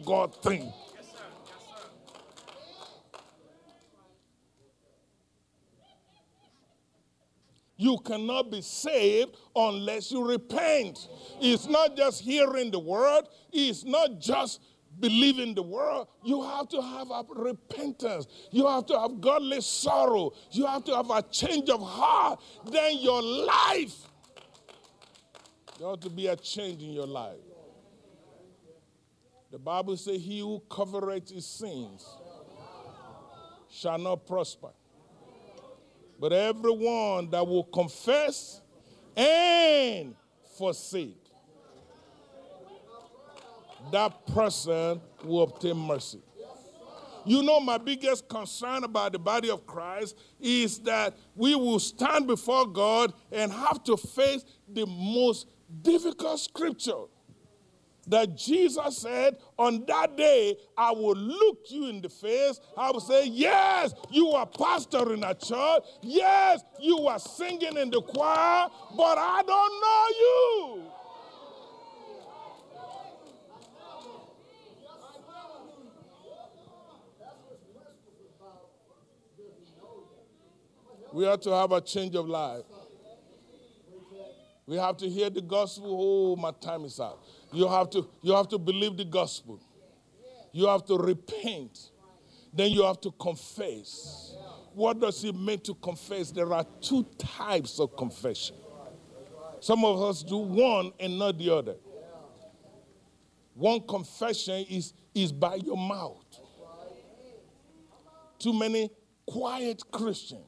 God think. You cannot be saved unless you repent. It's not just hearing the word. It's not just believing the word. You have to have a repentance. You have to have godly sorrow. You have to have a change of heart. Then your life, there ought to be a change in your life. The Bible says, he who covereth his sins shall not prosper. But everyone that will confess and forsake, that person will obtain mercy. You know, my biggest concern about the body of Christ is that we will stand before God and have to face the most difficult scripture. That Jesus said, on that day, I will look you in the face. I will say, yes, you are pastor in a church. Yes, you are singing in the choir, but I don't know you. We have to have a change of life. We have to hear the gospel. Oh, my time is out. You have to believe the gospel. You have to repent. Then you have to confess. What does it mean to confess? There are two types of confession. Some of us do one and not the other. One confession is by your mouth. Too many quiet Christians.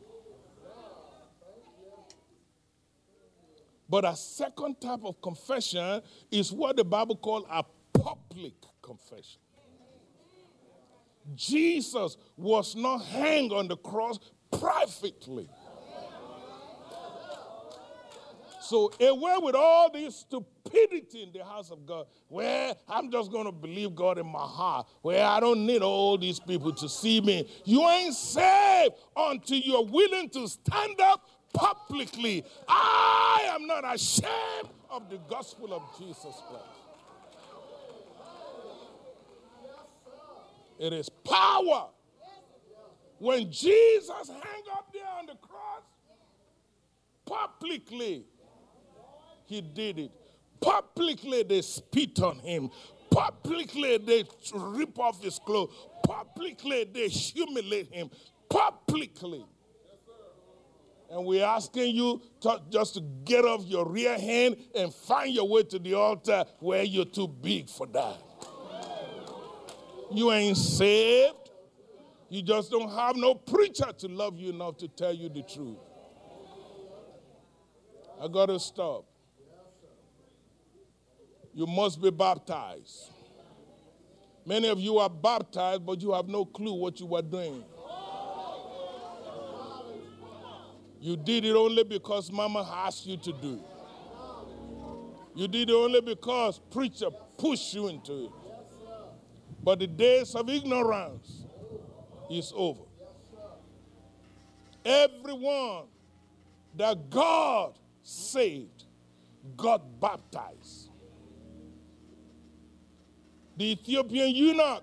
But a second type of confession is what the Bible calls a public confession. Jesus was not hanged on the cross privately. So away with all this stupidity in the house of God, where I'm just going to believe God in my heart, where I don't need all these people to see me. You ain't saved until you're willing to stand up publicly. I am not ashamed of the gospel of Jesus Christ. It is power. When Jesus hung up there on the cross, publicly, he did it. Publicly, they spit on him. Publicly, they rip off his clothes. Publicly, they humiliate him. Publicly. And we're asking you just to get off your rear hand and find your way to the altar where you're too big for that. You ain't saved. You just don't have no preacher to love you enough to tell you the truth. I got to stop. You must be baptized. Many of you are baptized, but you have no clue what you were doing. You did it only because mama asked you to do it. You did it only because preacher pushed you into it. But the days of ignorance is over. Everyone that God saved got baptized. The Ethiopian eunuch,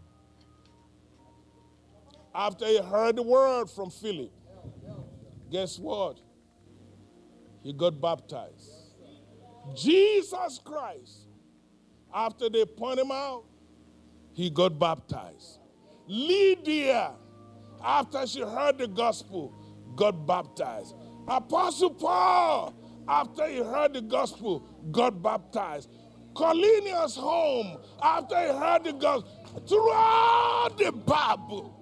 after he heard the word from Philip, guess what? He got baptized. Jesus Christ, after they point him out, he got baptized. Lydia, after she heard the gospel, got baptized. Apostle Paul, after he heard the gospel, got baptized. Cornelius' home, after he heard the gospel, throughout the Bible.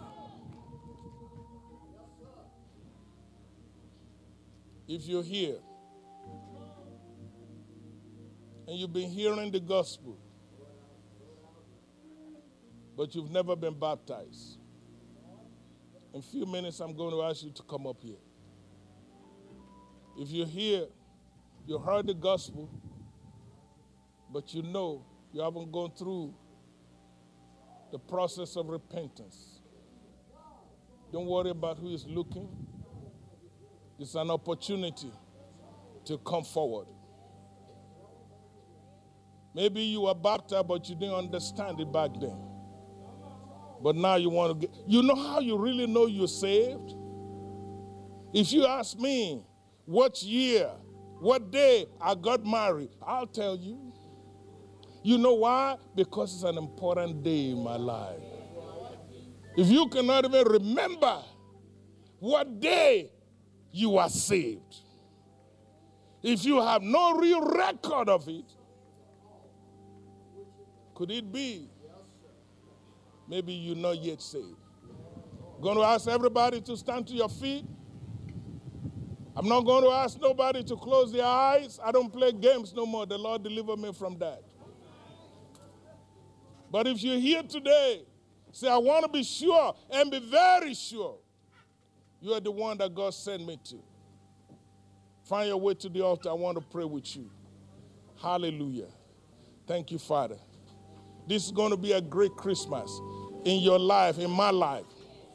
If you're here and you've been hearing the gospel, but you've never been baptized, in a few minutes I'm going to ask you to come up here. If you're here, you heard the gospel, but you know you haven't gone through the process of repentance. Don't worry about who is looking. It's an opportunity to come forward. Maybe you were baptized, but you didn't understand it back then. But now you want to get, you know how you really know you're saved? If you ask me what year, what day I got married, I'll tell you. You know why? Because it's an important day in my life. If you cannot even remember what day you are saved, if you have no real record of it, could it be maybe you're not yet saved? Going to ask everybody to stand to your feet. I'm not going to ask nobody to close their eyes. I don't play games no more. The Lord deliver me from that. But if you're here today, say, I want to be sure and be very sure you are the one that God sent me to. Find your way to the altar. I want to pray with you. Hallelujah. Thank you, Father. This is going to be a great Christmas in your life, in my life.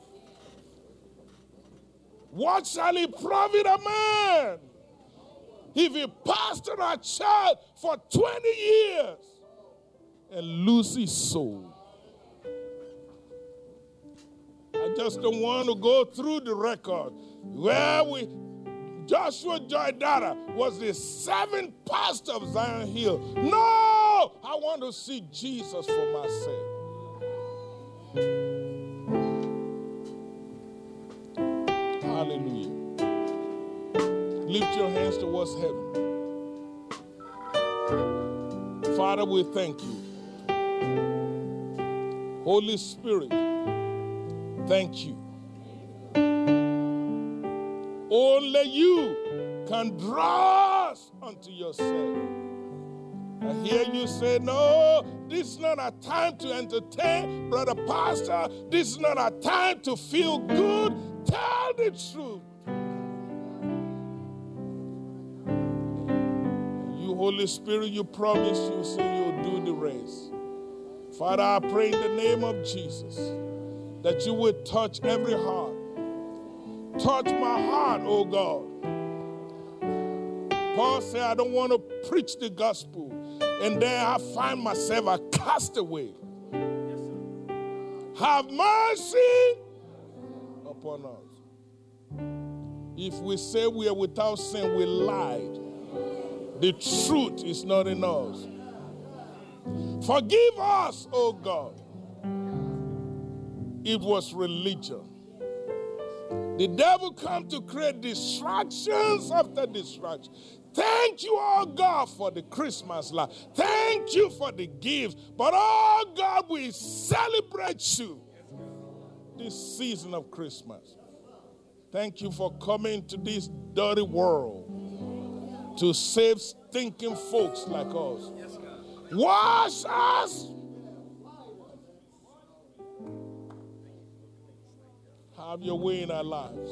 What shall it profit a man if he pastored a child for 20 years and lose his soul? I just don't want to go through the record where Joshua Joydara was the 7th pastor of Zion Hill. No! I want to see Jesus for myself. Hallelujah. Lift your hands towards heaven. Father, we thank you. Holy Spirit, thank you. Only you can draw us unto yourself. I hear you say, no, this is not a time to entertain, brother pastor. This is not a time to feel good. Tell the truth. You, Holy Spirit, you promise you say you'll do the rest. Father, I pray in the name of Jesus that you would touch every heart. Touch my heart, oh God. Paul said, I don't want to preach the gospel, and then I find myself a castaway. Have mercy upon us. If we say we are without sin, we lied. The truth is not in us. Forgive us, oh God. It was religion. The devil come to create distractions after distractions. Thank you, oh God, for the Christmas life. Thank you for the gifts. But, oh God, we celebrate you this season of Christmas. Thank you for coming to this dirty world to save stinking folks like us. Wash us. Have your way in our lives.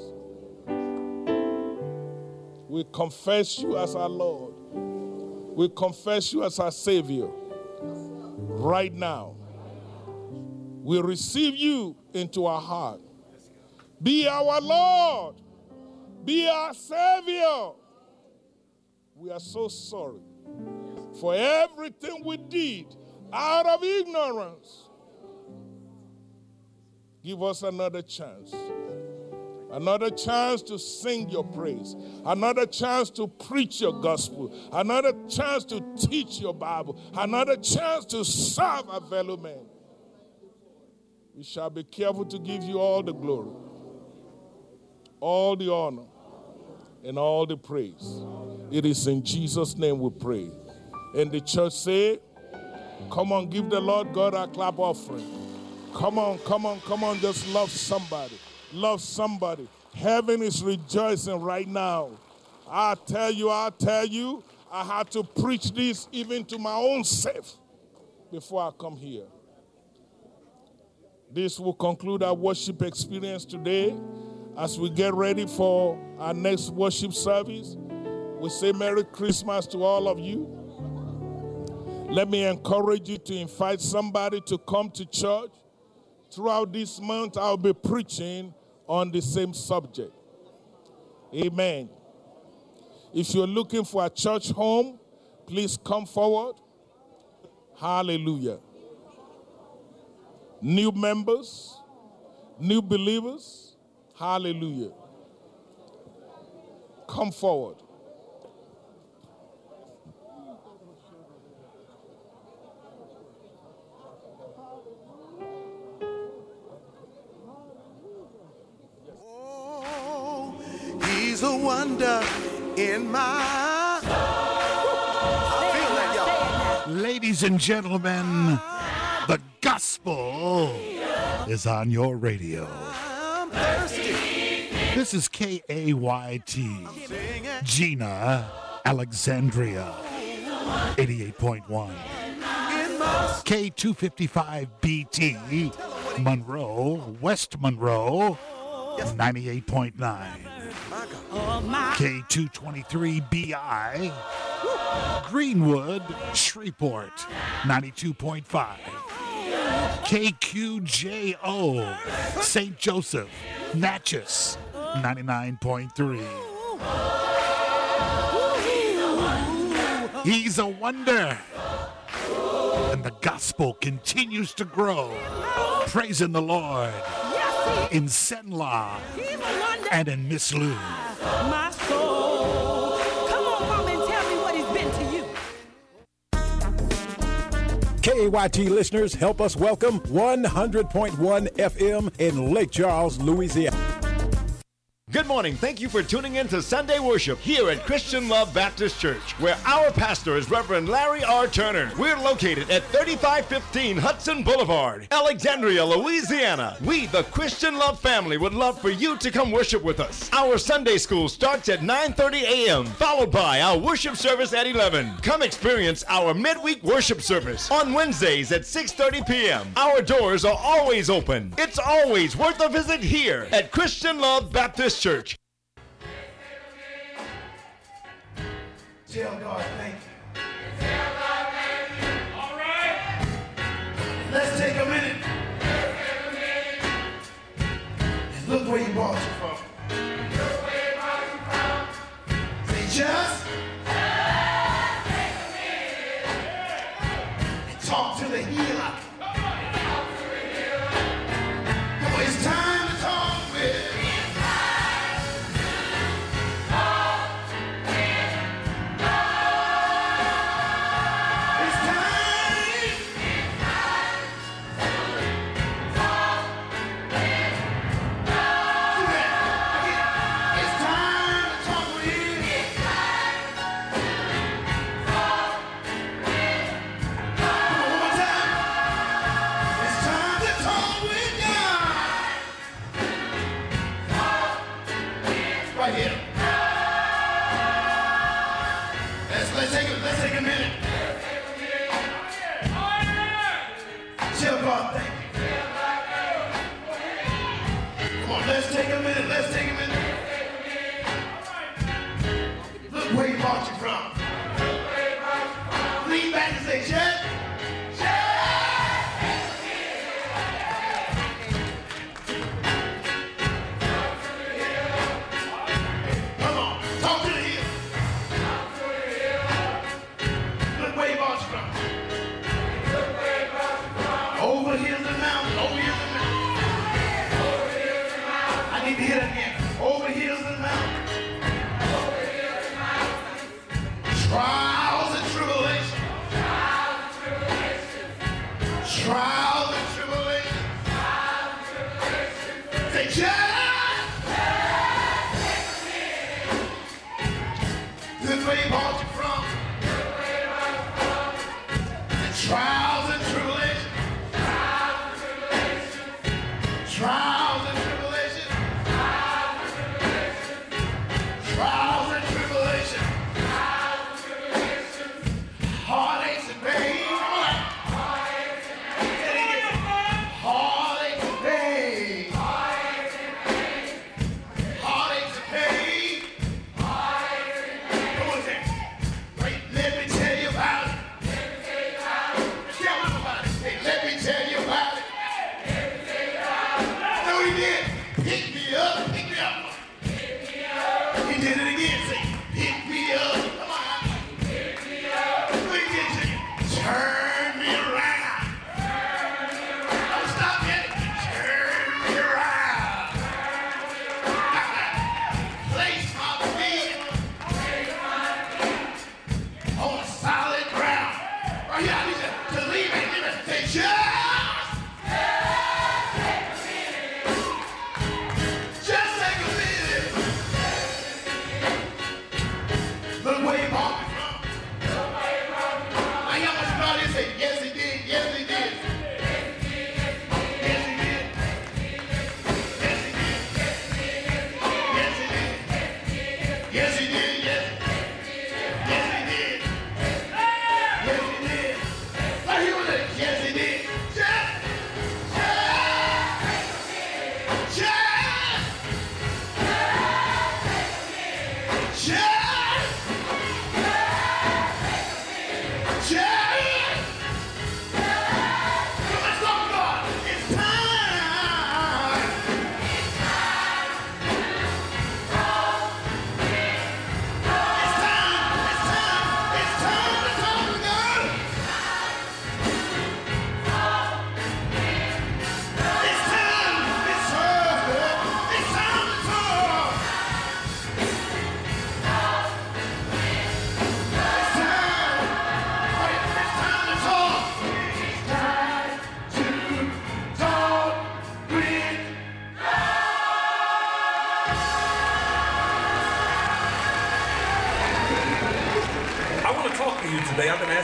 We confess you as our Lord. We confess you as our Savior. Right now, we receive you into our heart. Be our Lord. Be our Savior. We are so sorry for everything we did out of ignorance. Give us another chance. Another chance to sing your praise. Another chance to preach your gospel. Another chance to teach your Bible. Another chance to serve a fellow man. We shall be careful to give you all the glory, all the honor, and all the praise. It is in Jesus' name we pray. And the church say, come on, give the Lord God a clap offering. Come on, come on, come on, just love somebody. Love somebody. Heaven is rejoicing right now. I tell you, I had to preach this even to my own self before I come here. This will conclude our worship experience today. As we get ready for our next worship service, we say Merry Christmas to all of you. Let me encourage you to invite somebody to come to church. Throughout this month, I'll be preaching on the same subject. Amen. If you're looking for a church home, please come forward. Hallelujah. New members, new believers. Hallelujah. Come forward. Oh, he's a wonder in my... I feel that, y'all. Ladies and gentlemen, the gospel is on your radio. I'm thirsty. This is KAYT, Gina, Alexandria, 88.1. In my... K255BT, Monroe, West Monroe, 98.9. K223BI, Greenwood, Shreveport, 92.5. KQJO, St. Joseph, Natchez, 99.3. He's a wonder. And the gospel continues to grow. Praising the Lord in Senla and in Miss Lou. My soul. Come on, mom, and tell me what he's been to you. KAYT listeners, help us welcome 100.1 FM in Lake Charles, Louisiana. Good morning. Thank you for tuning in to Sunday worship here at Christian Love Baptist Church, where our pastor is Reverend Larry R. Turner. We're located at 3515 Hudson Boulevard, Alexandria, Louisiana. We, the Christian Love family, would love for you to come worship with us. Our Sunday school starts at 9:30 a.m., followed by our worship service at 11. Come experience our midweek worship service on Wednesdays at 6:30 p.m. Our doors are always open. It's always worth a visit here at Christian Love Baptist Church. Tell God thank you. Tell God thank you. All right. Let's take a minute. And look where he brought you from. Look where he brought you from. Say just. And talk to the healer. Come on, it's time to talk with. Let's take a minute. Tell God thank you. Come on, let's take a minute. Let's take a minute. Look where he brought you from. Lean back and say, Chet. Come on, talk to the heel. Look where he brought you from. Over here's the mountain. Over here's the mountain. I need to hear that again. Over here's the mountain. Trials and tribulations. Trials and tribulations. Say, Jack! This is where he brought you from. The trials and tribulations. Trials and tribulations.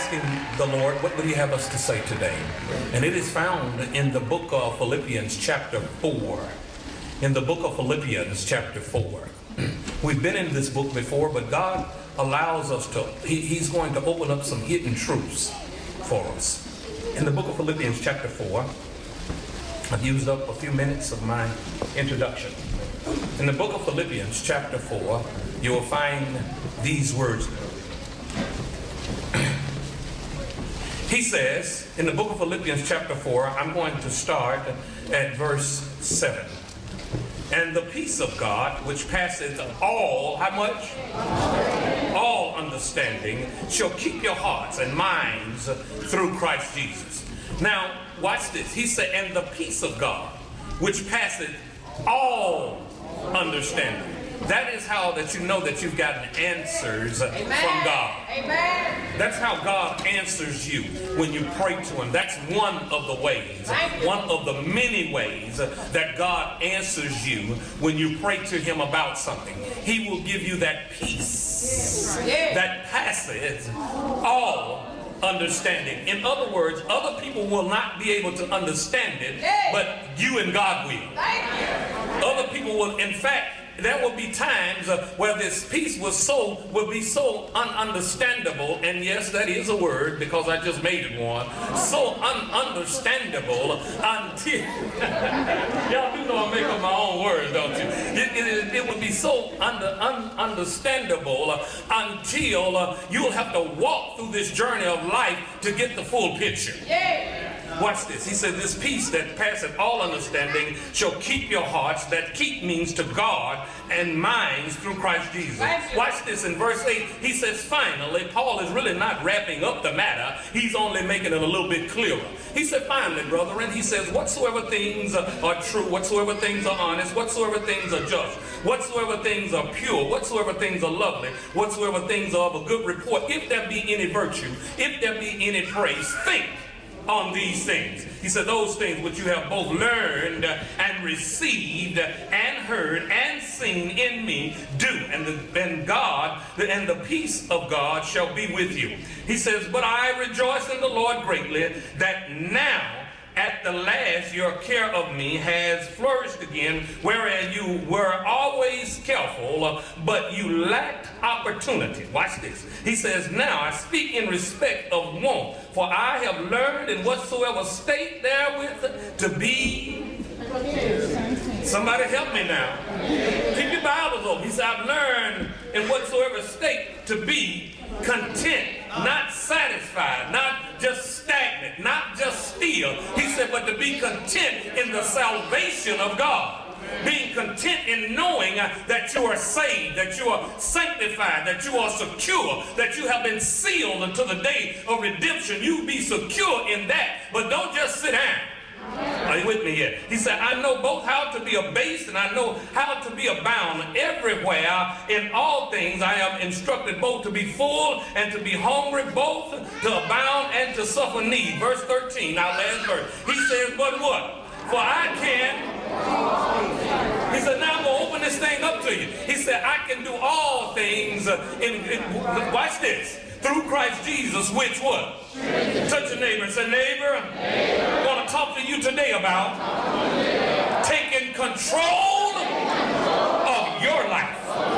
asking the Lord, what would he have us to say today? And it is found in the book of Philippians chapter 4. In the book of Philippians chapter 4. We've been in this book before, but God allows us to, he's going to open up some hidden truths for us. In the book of Philippians chapter 4, I've used up a few minutes of my introduction. In the book of Philippians chapter 4, you will find these words. He says, in the book of Philippians chapter 4, I'm going to start at verse 7. And the peace of God, which passeth all, how much? All understanding, shall keep your hearts and minds through Christ Jesus. Now, watch this. He said, and the peace of God, which passeth all understanding. That is how that you know that you've gotten answers from God. Amen. That's how God answers you when you pray to him. That's one of the ways, one of the many ways that God answers you when you pray to him about something. He will give you that peace that passes all understanding. In other words, other people will not be able to understand it, but you and God will. Other people will, in fact, there will be times where this peace will be so ununderstandable, and yes, that is a word because I just made it one. So ununderstandable until y'all do know I make up my own words, don't you? It would be so ununderstandable until you'll have to walk through this journey of life to get the full picture. Watch this. He said, this peace that passeth all understanding shall keep your hearts. That keep means to guard and minds through Christ Jesus. Watch this in verse 8. He says, finally, Paul is really not wrapping up the matter. He's only making it a little bit clearer. He said, finally, brethren, he says, whatsoever things are true, whatsoever things are honest, whatsoever things are just, whatsoever things are pure, whatsoever things are lovely, whatsoever things are of a good report, if there be any virtue, if there be any praise, think on these things. He said, those things which you have both learned and received and heard and seen in me, do, and the peace of God shall be with you. He says, but I rejoice in the Lord greatly that now at the last your care of me has flourished again, whereas you were always careful, but you lacked opportunity. Watch this. He says, now I speak in respect of want, for I have learned in whatsoever state therewith to be. Somebody help me now. Keep your Bibles open. He said, I've learned in whatsoever state to be content, not satisfied, not just stagnant, not just still. He said, but to be content in the salvation of God. Being content in knowing that you are saved, that you are sanctified, that you are secure, that you have been sealed until the day of redemption. You be secure in that, but don't just sit down. Are you with me here? He said, I know both how to be abased and I know how to be abound. Everywhere in all things I am instructed both to be full and to be hungry, both to abound and to suffer need. Verse 13, our last verse. He says, but what? For I can. He said, now I'm going to open this thing up to you. He said, I can do all things watch this. Through Christ Jesus, which what? Touch your neighbor and say, neighbor, I want to talk to you today about taking control of your life.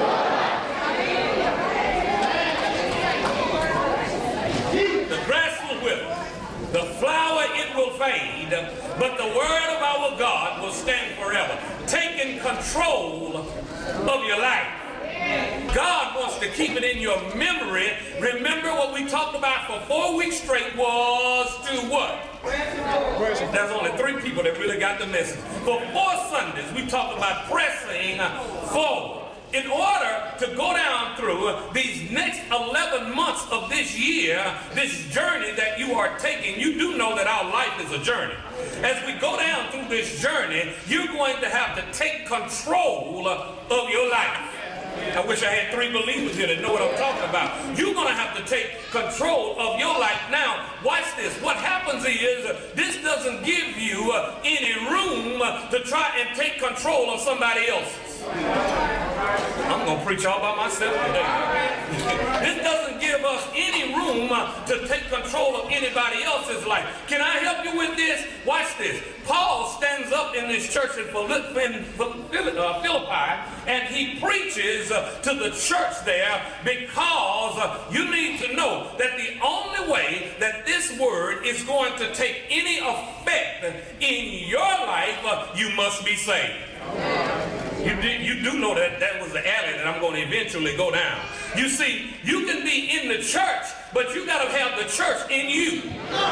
The grass will wither, the flower it will fade, but the word of our God will stand forever. Taking control of your life. God wants to keep it in your memory. Remember what we talked about for 4 weeks straight was to what? There's only 3 people that really got the message. For 4 Sundays, we talked about pressing forward. In order to go down through these next 11 months of this year, this journey that you are taking, you do know that our life is a journey. As we go down through this journey, you're going to have to take control of your life. I wish I had 3 believers here that know what I'm talking about. You're going to have to take control of your life. Now, watch this. What happens is this doesn't give you any room to try and take control of somebody else's. I'm going to preach all by myself today. This doesn't give us any room to take control of anybody else's life. Can I help you with this? Watch this. Paul stands up in this church in Philippi, and he preaches to the church there because you need to know that the only way that this word is going to take any effect in your life, you must be saved. You do know that that was the alley that I'm going to eventually go down. You see, you can be in the church, but you got to have the church in you.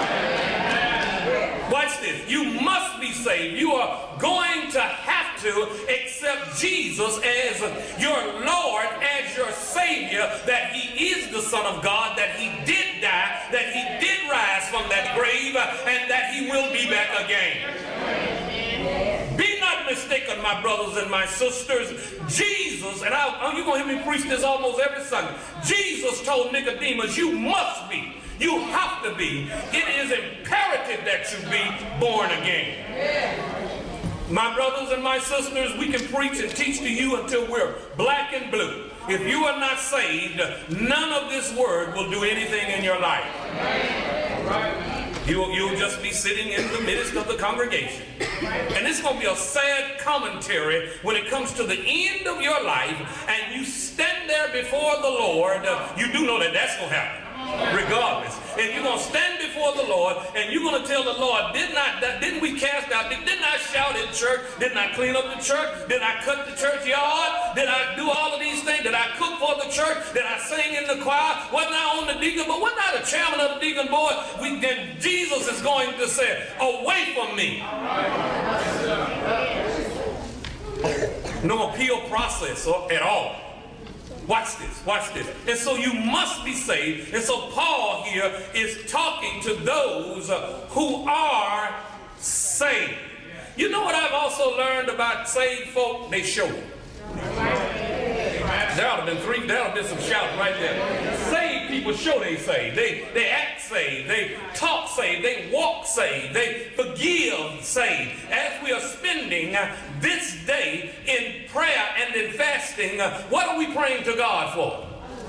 Watch this. You must be saved. You are going to have to accept Jesus as your Lord, as your Savior, that He is the Son of God, that He did die, that He did rise from that grave, and that He will be back again. Be not mistaken, my brothers and my sisters. Jesus, and you're going to hear me preach this almost every Sunday. Jesus told Nicodemus, you must be. You have to be. It is imperative that you be born again. My brothers and my sisters, we can preach and teach to you until we're black and blue. If you are not saved, none of this word will do anything in your life. You'll just be sitting in the midst of the congregation. And it's going to be a sad commentary when it comes to the end of your life and you stand there before the Lord. You do know that that's going to happen. Regardless, and you're going to stand before the Lord and you're going to tell the Lord, didn't we cast out, didn't I shout in church, didn't I clean up the church, did I cut the churchyard, did I do all of these things, did I cook for the church, did I sing in the choir, wasn't I on the deacon board, wasn't I the chairman of the deacon board? Then Jesus is going to say, away from me. No appeal process at all. Watch this, watch this. And so you must be saved. And so Paul here is talking to those who are saved. You know what I've also learned about saved folk? They show it. There ought to have been some shouting right there. Saved people show they saved. They act saved. They talk saved. They walk saved. They forgive saved. As we are spending this day in prayer and in fasting, what are we praying to God for?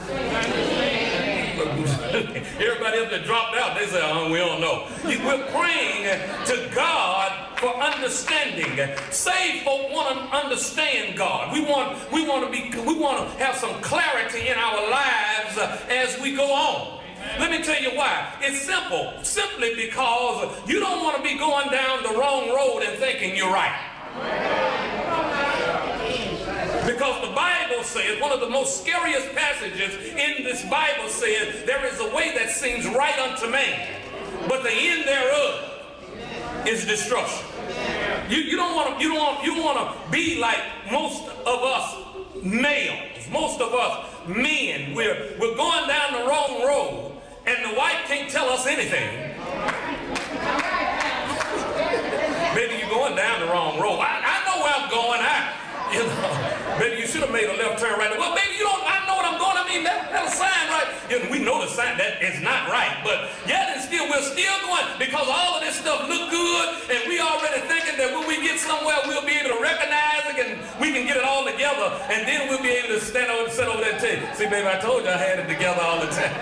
Everybody else that dropped out, they say, we don't know. We're praying to God for understanding. Saved folk want to understand God. We want to have some clarity in our lives as we go on. Let me tell you why. It's simple. Simply because you don't want to be going down the wrong road and thinking you're right. Because the Bible says, one of the most scariest passages in this Bible says, there is a way that seems right unto man, but the end thereof is destruction. You want to be like most of us males, most of us men. We're going down the wrong road, and the wife can't tell us anything. Baby, you're going down the wrong road. I know where I'm going. Baby, you should have made a left turn right. Well, baby, I know what I'm going. I mean, that's a sign, right? We know the sign that is not right, but yet and still, we're still going because all of this stuff look good, and we already thinking that when we get somewhere, we'll be able to recognize it, and we can get it all together, and then we'll be able to sit over there and tell you, see, baby, I told you I had it together all the time.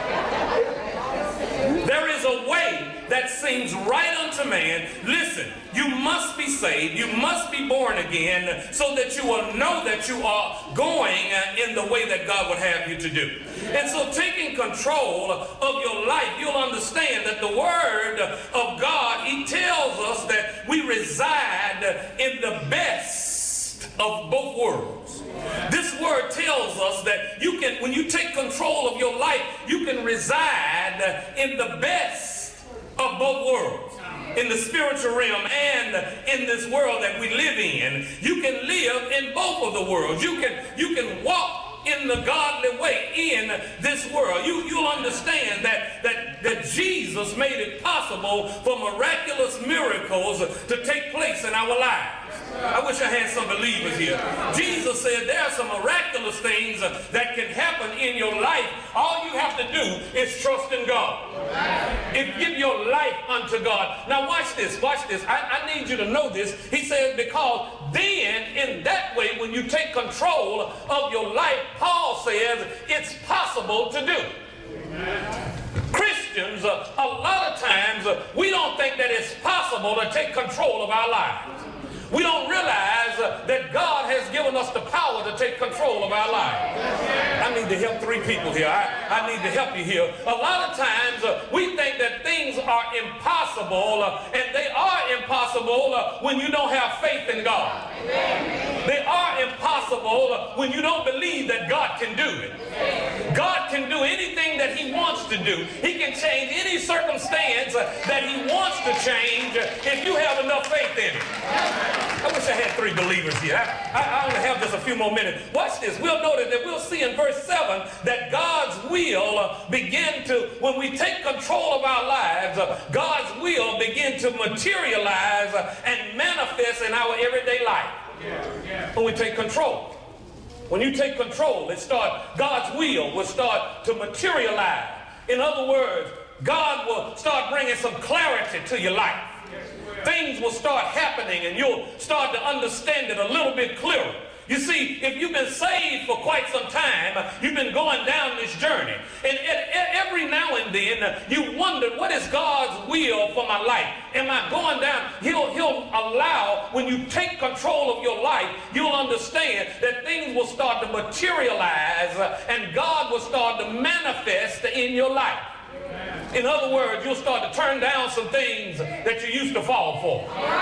There is a way that seems right unto man. Listen, you must be saved, you must be born again, so that you will know that you are going in the way that God would have you to do. And so taking control of your life, you'll understand that the Word of God, He tells us that we reside in the best of both worlds. This word tells us that you can, when you take control of your life, you can reside in the best of both worlds. In the spiritual realm and in this world that we live in. You can live in both of the worlds. You can walk in the godly way in this world. You'll understand that Jesus made it possible for miraculous miracles to take place in our lives. I wish I had some believers here. Jesus said there are some miraculous things that can happen in your life. All you have to do is trust in God. Give your life unto God. Now watch this, watch this. I need you to know this. He says because then in that way when you take control of your life, Paul says it's possible to do. Christians, a lot of times, we don't think that it's possible to take control of our lives. We don't realize that God has given us the power to take control of our lives. I need to help three people here. I need to help you here. A lot of times we think that things are impossible, and they are impossible when you don't have faith in God. They are impossible when you don't believe that God can do it. God can do anything that he wants to do. He can change any circumstance that he wants to change if you have enough faith in it. I wish I had three believers here. I only have just a few more minutes. Watch this. We'll notice that we'll see in verse 7 that God's will begin to, when we take control of our lives, God's will begin to materialize and manifest in our everyday life. When we take control. When you take control, God's will will start to materialize. In other words, God will start bringing some clarity to your life. Things will start happening and you'll start to understand it a little bit clearer. You see, if you've been saved for quite some time, you've been going down this journey. And every now and then, you wonder, what is God's will for my life? Am I going down? He'll allow, when you take control of your life, you'll understand that things will start to materialize and God will start to manifest in your life. In other words, you'll start to turn down some things that you used to fall for.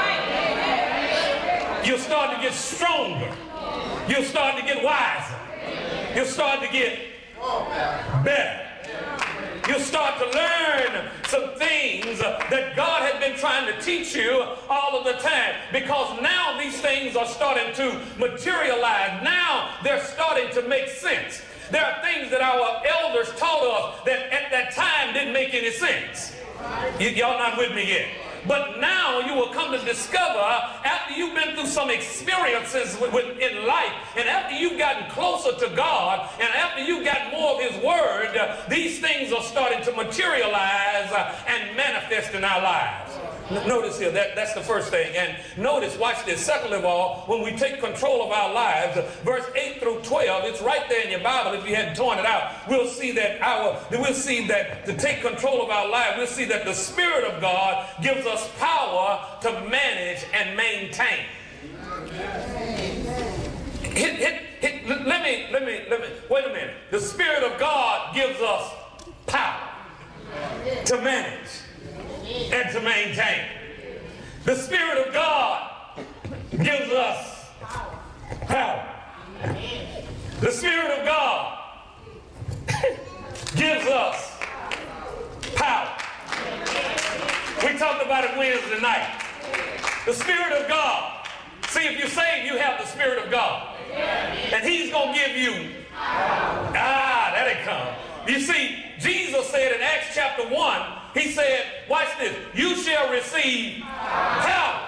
You'll start to get stronger. You'll start to get wiser. You'll start to get better. You'll start to learn some things that God had been trying to teach you all of the time, because now these things are starting to materialize. Now they're starting to make sense. There are things that our elders taught us that at that time didn't make any sense. Y'all not with me yet? But now you will come to discover, after you've been through some experiences in life, and after you've gotten closer to God, and after you've got more of his word, these things are starting to materialize and manifest in our lives. Notice here, that's the first thing. And notice, watch this. Second of all, when we take control of our lives, verse 8 through 12, it's right there in your Bible. If you hadn't torn it out, we'll see that to take control of our lives, we'll see that the Spirit of God gives us power to manage and maintain. Let me, wait a minute. The Spirit of God gives us power to manage and to maintain. The Spirit of God gives us power. The Spirit of God gives us power. We talked about it Wednesday night. The Spirit of God. See, if you're saved, you have the Spirit of God. And he's going to give you, that it come. You see, Jesus said in Acts chapter 1, he said, watch this, you shall receive power